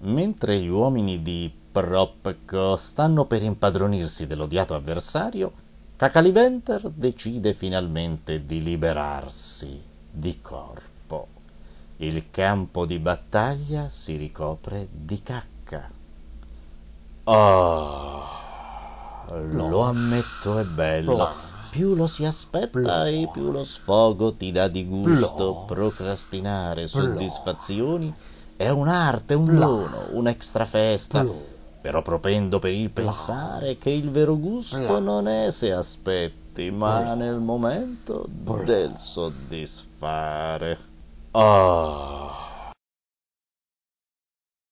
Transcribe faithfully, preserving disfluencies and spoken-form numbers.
Mentre gli uomini di Propco stanno per impadronirsi dell'odiato avversario, Cacaliventer decide finalmente di liberarsi di corpo. Il campo di battaglia si ricopre di cacca. Oh, lo ammetto, è bello. Più lo si aspetta e più lo sfogo ti dà di gusto. Procrastinare soddisfazioni è un'arte, un dono, un'extra festa. Però propendo per il pensare che il vero gusto non è se aspetti, ma nel momento del soddisfare. Oh.